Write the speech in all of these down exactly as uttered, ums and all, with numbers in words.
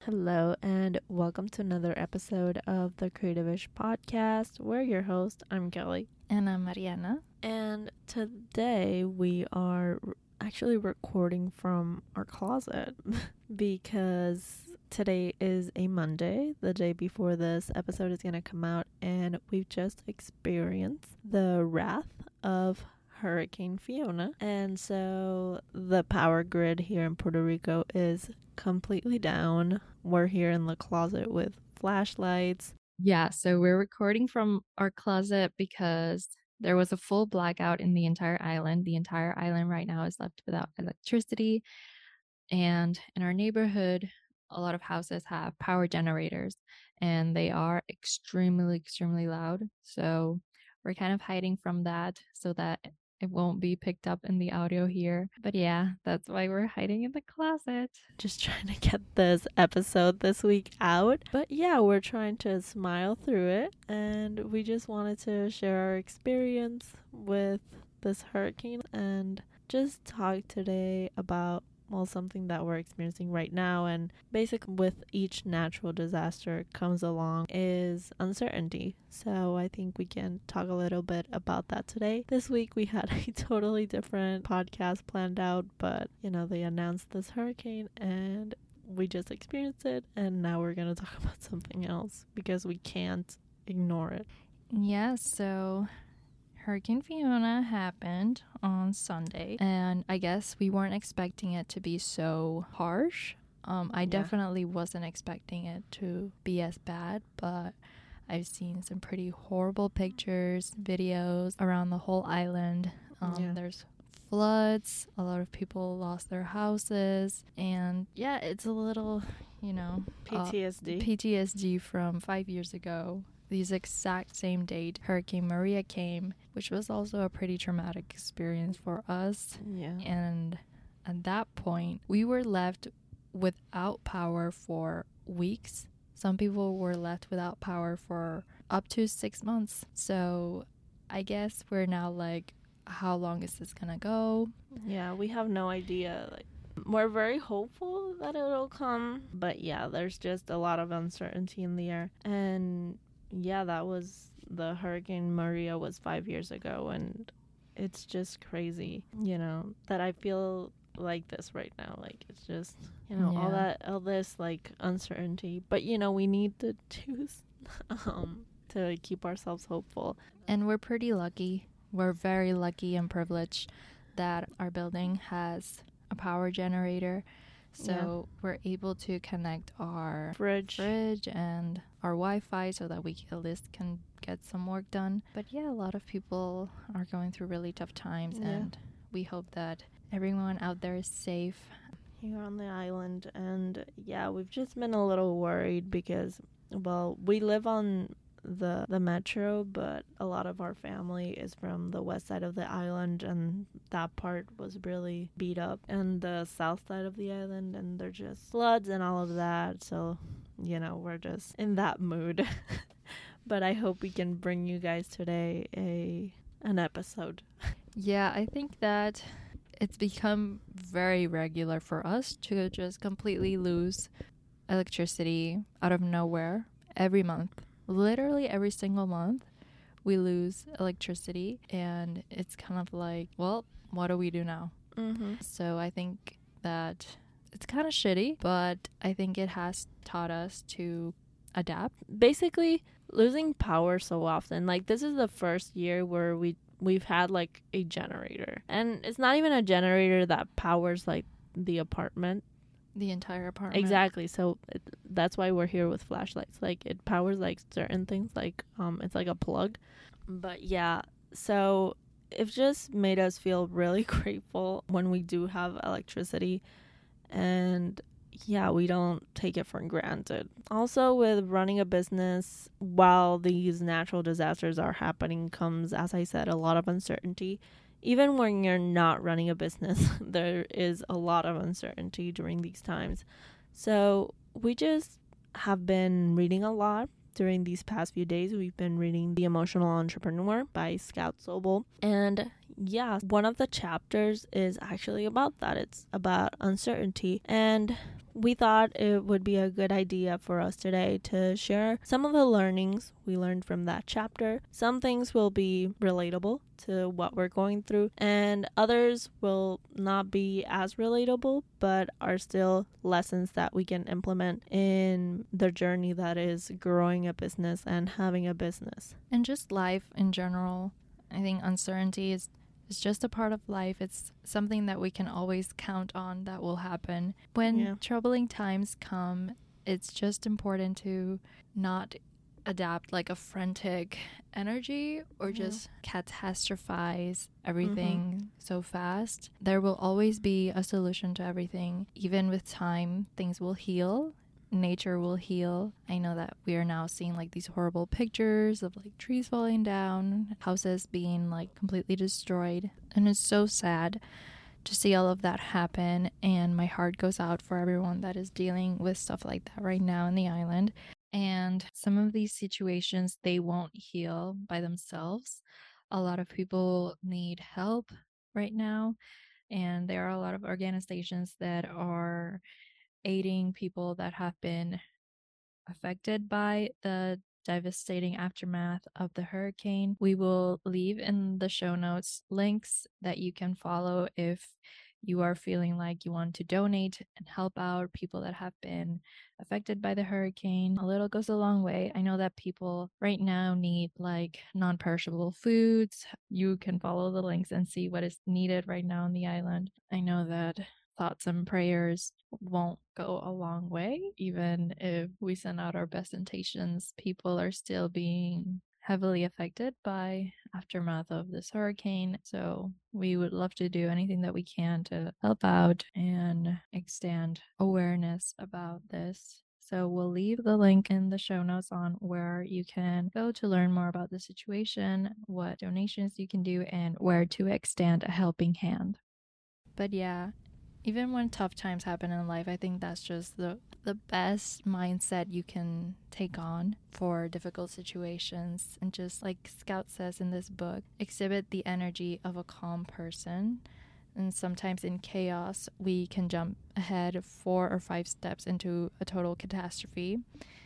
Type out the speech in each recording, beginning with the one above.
Hello, and welcome to another episode of the Creative-ish podcast. We're your host. I'm Kelly. And I'm Mariana. And today we are actually recording from our closet because today is a Monday, the day before this episode is going to come out, and we've just experienced the wrath of Hurricane Fiona. And so the power grid here in Puerto Rico is completely down. We're here in the closet with flashlights. Yeah, so we're recording from our closet because there was a full blackout in the entire island. The entire island right now is left without electricity. And in our neighborhood, a lot of houses have power generators and they are extremely, extremely loud. So we're kind of hiding from that so that it won't be picked up in the audio here. But yeah, that's why we're hiding in the closet. Just trying to get this episode this week out. But yeah, we're trying to smile through it. And we just wanted to share our experience with this hurricane and just talk today about well, something that we're experiencing right now. And basically with each natural disaster comes along is uncertainty. So I think we can talk a little bit about that today. This week we had a totally different podcast planned out, but you know, they announced this hurricane and we just experienced it, and now we're going to talk about something else because we can't ignore it. Yeah, so Hurricane Fiona happened on Sunday, and I guess we weren't expecting it to be so harsh. Um, I yeah. definitely wasn't expecting it to be as bad, but I've seen some pretty horrible pictures, videos around the whole island. Um, yeah. There's floods, a lot of people lost their houses, and yeah, it's a little, you know, P T S D. Uh, P T S D from five years ago. These exact same date, Hurricane Maria came, which was also a pretty traumatic experience for us. Yeah. And at that point, we were left without power for weeks. Some people were left without power for up to six months. So I guess we're now like, how long is this gonna go? Yeah, we have no idea. Like, we're very hopeful that it'll come, but yeah, there's just a lot of uncertainty in the air. And yeah, that was the Hurricane Maria was five years ago, and it's just crazy, you know, that I feel like this right now. Like, it's just, you know, yeah. all that, all this like uncertainty, but you know, we need to choose um, to keep ourselves hopeful. And we're pretty lucky. We're very lucky and privileged that our building has a power generator. So yeah. we're able to connect our fridge. fridge and our Wi-Fi so that we at least can get some work done. But yeah, a lot of people are going through really tough times, yeah. and we hope that everyone out there is safe here on the island. And yeah, we've just been a little worried because, well, we live on the the metro, but a lot of our family is from the west side of the island, and that part was really beat up, and the south side of the island, and they're just floods and all of that. So you know, we're just in that mood. But I hope we can bring you guys today a an episode. Yeah, I think that it's become very regular for us to just completely lose electricity out of nowhere every month. Literally every single month we lose electricity, and it's kind of like, well, what do we do now? Mm-hmm. So I think that it's kind of shitty, but I think it has taught us to adapt. Basically, losing power so often, like this is the first year where we we've had like a generator, and it's not even a generator that powers like the apartment. The entire apartment. Exactly. So it, that's why we're here with flashlights. Like, it powers like certain things, like um it's like a plug. But yeah, so it just made us feel really grateful when we do have electricity, and yeah, we don't take it for granted. Also, with running a business while these natural disasters are happening comes, as I said, a lot of uncertainty. Even when you're not running a business, there is a lot of uncertainty during these times. So we just have been reading a lot during these past few days. We've been reading The Emotional Entrepreneur by Scout Sobel. And yeah, one of the chapters is actually about that. It's about uncertainty. And we thought it would be a good idea for us today to share some of the learnings we learned from that chapter. Some things will be relatable to what we're going through, and others will not be as relatable, but are still lessons that we can implement in the journey that is growing a business and having a business. And just life in general. I think uncertainty is It's just a part of life. It's something that we can always count on that will happen. When Yeah. troubling times come, it's just important to not adapt like a frantic energy or Yeah. just catastrophize everything mm-hmm. so fast. There will always be a solution to everything. Even with time, things will heal. Nature will heal. I know that we are now seeing like these horrible pictures of like trees falling down, houses being like completely destroyed, and it's so sad to see all of that happen, and my heart goes out for everyone that is dealing with stuff like that right now in the island. And some of these situations, they won't heal by themselves. A lot of people need help right now, and there are a lot of organizations that are aiding people that have been affected by the devastating aftermath of the hurricane. We will leave in the show notes links that you can follow if you are feeling like you want to donate and help out people that have been affected by the hurricane. A little goes a long way. I know that people right now need like non-perishable foods. You can follow the links and see what is needed right now on the island. I know that thoughts and prayers won't go a long way. Even if we send out our best intentions, people are still being heavily affected by aftermath of this hurricane. So we would love to do anything that we can to help out and extend awareness about this. So we'll leave the link in the show notes on where you can go to learn more about the situation, what donations you can do, and where to extend a helping hand. But yeah, even when tough times happen in life, I think that's just the the best mindset you can take on for difficult situations. And just like Scout says in this book, exhibit the energy of a calm person. And sometimes in chaos, we can jump ahead four or five steps into a total catastrophe.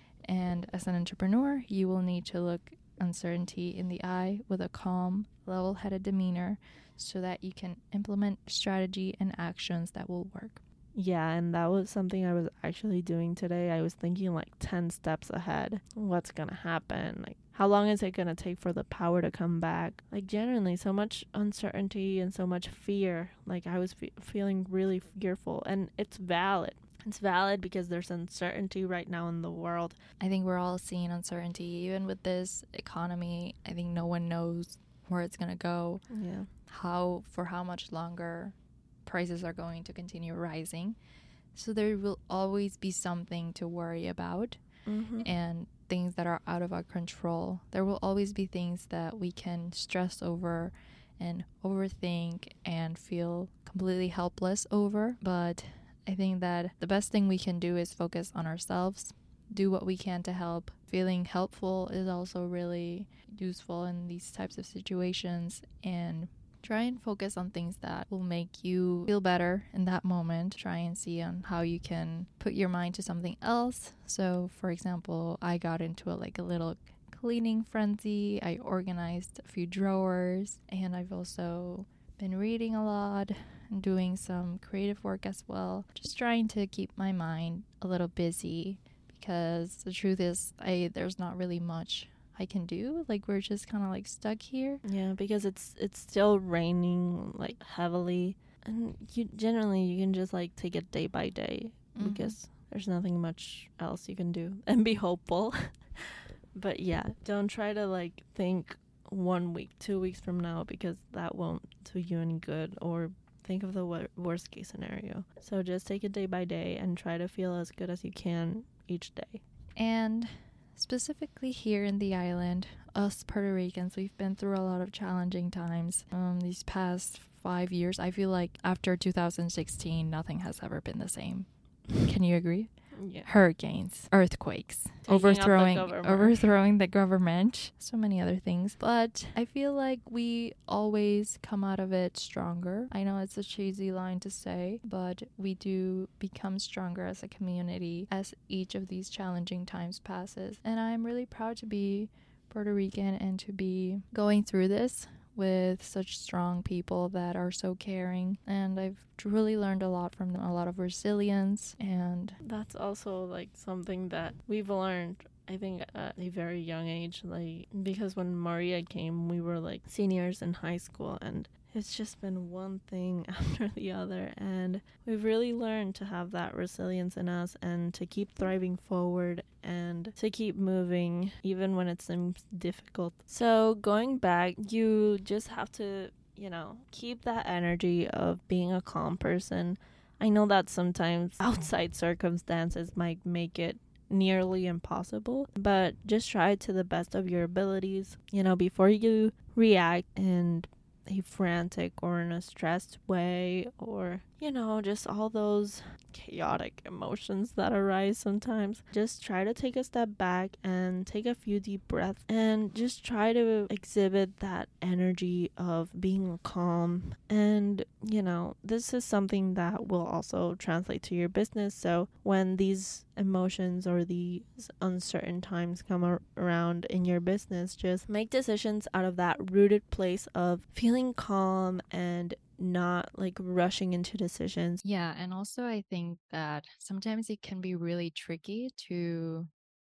And as an entrepreneur, you will need to look uncertainty in the eye with a calm, level-headed demeanor so that you can implement strategy and actions that will work. Yeah, and that was something I was actually doing today. I was thinking like ten steps ahead. What's going to happen? Like, how long is it going to take for the power to come back? Like, genuinely, so much uncertainty and so much fear. Like, I was fe- feeling really fearful, and it's valid. It's valid because there's uncertainty right now in the world. I think we're all seeing uncertainty. Even with this economy, I think no one knows where it's going to go. Yeah. How, for how much longer prices are going to continue rising. So there will always be something to worry about, mm-hmm. and things that are out of our control. There will always be things that we can stress over and overthink and feel completely helpless over. But I think that the best thing we can do is focus on ourselves, do what we can to help. Feeling helpful is also really useful in these types of situations, and try and focus on things that will make you feel better in that moment. Try and see on how you can put your mind to something else. So, for example, I got into a, like a little cleaning frenzy. I organized a few drawers, and I've also been reading a lot and doing some creative work as well. Just trying to keep my mind a little busy, because the truth is, I there's not really much I can do. Like, we're just kind of like stuck here. Yeah, because it's it's still raining like heavily, and you generally you can just like take it day by day, mm-hmm. because there's nothing much else you can do, and be hopeful. But yeah, don't try to like think one week, two weeks from now, because that won't do you any good, or think of the wor- worst case scenario. So just take it day by day and try to feel as good as you can each day. And specifically here in the island, us Puerto Ricans, we've been through a lot of challenging times. Um, these past five years, I feel like after two thousand sixteen, nothing has ever been the same. Can you agree? Yeah. hurricanes, earthquakes, Taking out the overthrowing government. overthrowing the government, so many other things. But I feel like we always come out of it stronger. I know it's a cheesy line to say, but we do become stronger as a community as each of these challenging times passes. And I'm really proud to be Puerto Rican and to be going through this with such strong people that are so caring, and I've truly learned a lot from them, a lot of resilience. And that's also like something that we've learned, I think, at a very young age, like, because when Maria came, we were like seniors in high school, and it's just been one thing after the other, and we've really learned to have that resilience in us and to keep thriving forward and to keep moving even when it seems difficult. So going back, you just have to, you know, keep that energy of being a calm person. I know that sometimes outside circumstances might make it nearly impossible, but just try to the best of your abilities, you know, before you react and a frantic or in a stressed way, or, you know, just all those chaotic emotions that arise sometimes. Just try to take a step back and take a few deep breaths and just try to exhibit that energy of being calm. And, you know, this is something that will also translate to your business. So when these emotions or these uncertain times come ar- around in your business, just make decisions out of that rooted place of feeling calm and not like rushing into decisions. yeah, and also I think that sometimes it can be really tricky to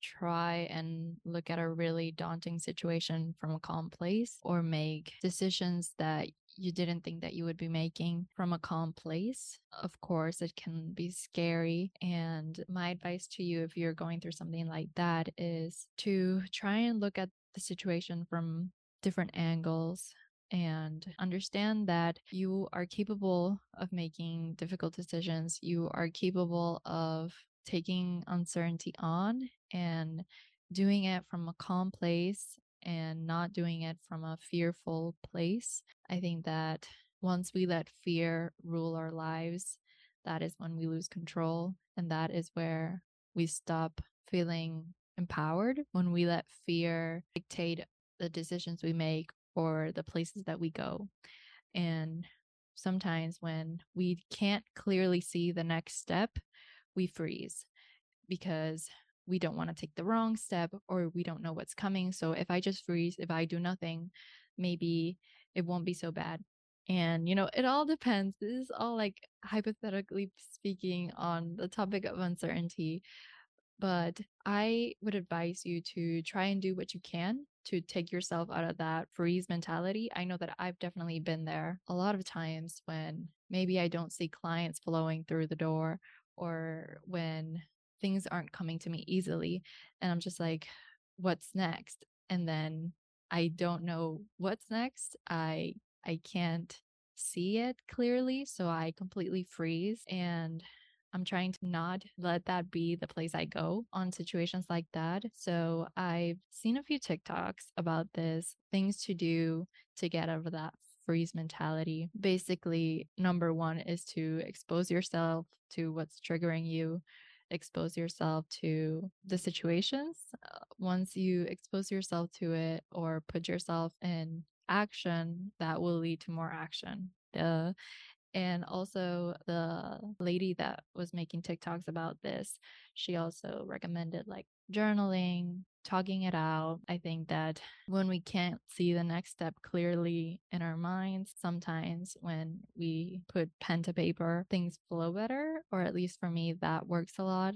try and look at a really daunting situation from a calm place, or make decisions that you didn't think that you would be making from a calm place. Of course, it can be scary. And my advice to you, if you're going through something like that, is to try and look at the situation from different angles and understand that you are capable of making difficult decisions. You are capable of taking uncertainty on and doing it from a calm place and not doing it from a fearful place. I think that once we let fear rule our lives, that is when we lose control. And that is where we stop feeling empowered, when we let fear dictate the decisions we make or the places that we go. And sometimes when we can't clearly see the next step, we freeze because we don't want to take the wrong step, or we don't know what's coming. So if I just freeze, if I do nothing, maybe it won't be so bad. And, you know, it all depends. This is all like hypothetically speaking on the topic of uncertainty. But I would advise you to try and do what you can to take yourself out of that freeze mentality. I know that I've definitely been there a lot of times when maybe I don't see clients flowing through the door, or when things aren't coming to me easily. And I'm just like, what's next? And then I don't know what's next. I I can't see it clearly, so I completely freeze. And I'm trying to not let that be the place I go on situations like that. So I've seen a few TikToks about this, things to do to get out of that freeze mentality. Basically, number one is to expose yourself to what's triggering you, expose yourself to the situations. Uh, once you expose yourself to it or put yourself in action, that will lead to more action. Duh. And also, the lady that was making TikToks about this, she also recommended like journaling, talking it out. I think that when we can't see the next step clearly in our minds, sometimes when we put pen to paper, things flow better, or at least for me, that works a lot.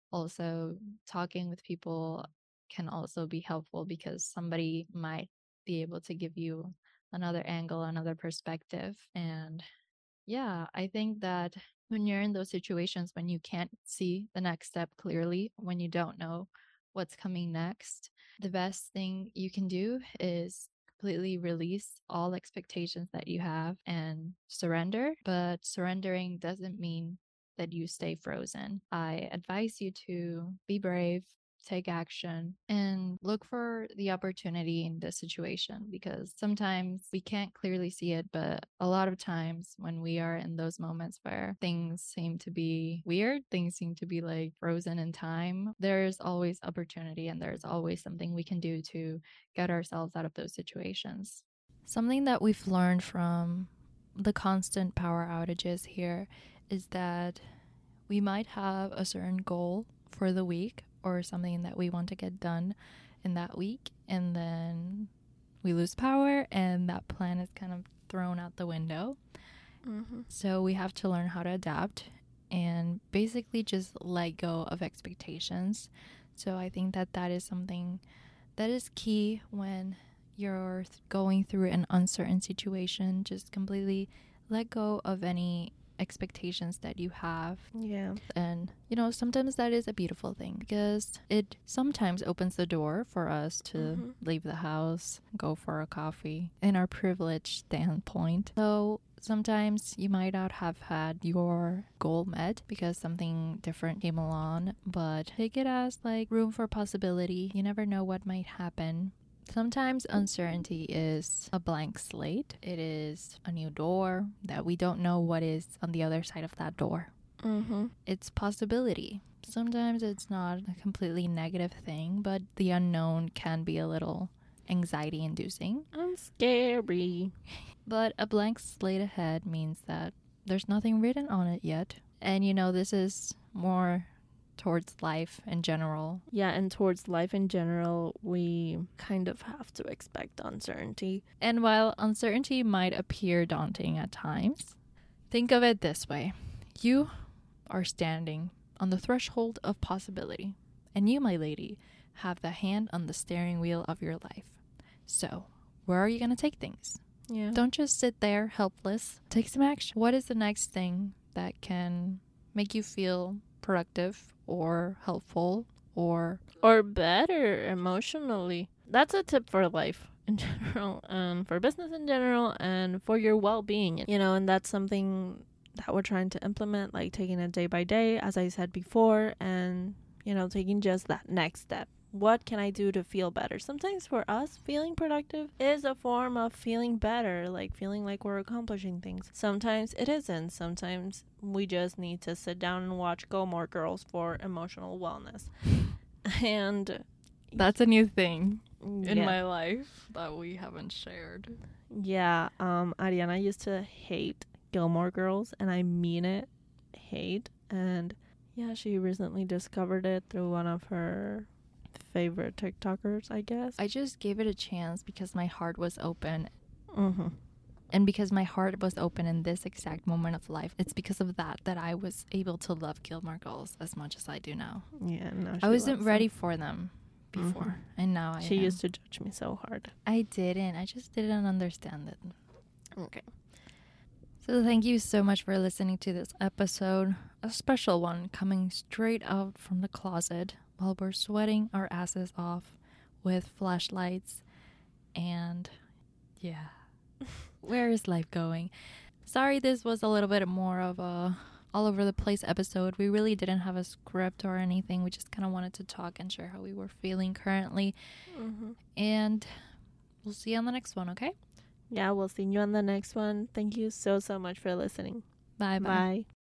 Also, talking with people can also be helpful because somebody might be able to give you another angle, another perspective. And yeah, I think that when you're in those situations when you can't see the next step clearly, when you don't know what's coming next, the best thing you can do is completely release all expectations that you have and surrender. But surrendering doesn't mean that you stay frozen. I advise you to be brave, take action, and look for the opportunity in the situation, because sometimes we can't clearly see it, but a lot of times when we are in those moments where things seem to be weird, things seem to be like frozen in time, there's always opportunity and there's always something we can do to get ourselves out of those situations. Something that we've learned from the constant power outages here is that we might have a certain goal for the week or something that we want to get done in that week, and then we lose power and that plan is kind of thrown out the window. Mm-hmm. So we have to learn how to adapt and basically just let go of expectations. So I think that that is something that is key when you're going through an uncertain situation. Just completely let go of any expectations that you have. Yeah. And, you know, sometimes that is a beautiful thing, because it sometimes opens the door for us to mm-hmm. leave the house, go for a coffee in our privileged standpoint. So sometimes you might not have had your goal met because something different came along, but take it as like room for possibility. You never know what might happen. Sometimes uncertainty is a blank slate. It is a new door that we don't know what is on the other side of that door. Mm-hmm. It's possibility. Sometimes it's not a completely negative thing, but the unknown can be a little anxiety inducing. I'm scary. But a blank slate ahead means that there's nothing written on it yet. And you know, this is more towards life in general. Yeah, and towards life in general, we kind of have to expect uncertainty. And while uncertainty might appear daunting at times, think of it this way. You are standing on the threshold of possibility, and you, my lady, have the hand on the steering wheel of your life. So, where are you going to take things? Yeah. Don't just sit there helpless. Take some action. What is the next thing that can make you feel productive or helpful or or better emotionally? That's a tip for life in general, and for business in general, and for your well-being, you know. And that's something that we're trying to implement, like taking it day by day, as I said before, and, you know, taking just that next step. What can I do to feel better? Sometimes for us, feeling productive is a form of feeling better, like feeling like we're accomplishing things. Sometimes it isn't. Sometimes we just need to sit down and watch Gilmore Girls for emotional wellness. And that's a new thing in yeah. my life that we haven't shared. Yeah, um, Ariana used to hate Gilmore Girls, and I mean it, hate. And yeah, she recently discovered it through one of her favorite TikTokers, I guess. I just gave it a chance because my heart was open. Mm-hmm. And because my heart was open in this exact moment of life, it's because of that that I was able to love Gilmore Girls as much as I do now. Yeah, no, I wasn't ready them. for them before, mm-hmm. and now I She am. used to judge me so hard. I didn't. I just didn't understand it. Okay. So thank you so much for listening to this episode, a special one coming straight out from the closet while we're sweating our asses off with flashlights. And yeah, where is life going? Sorry, this was a little bit more of a all over the place episode. We really didn't have a script or anything. We just kind of wanted to talk and share how we were feeling currently. Mm-hmm. And we'll see you on the next one, okay? Yeah, we'll see you on the next one. Thank you so, so much for listening. Bye-bye. Bye.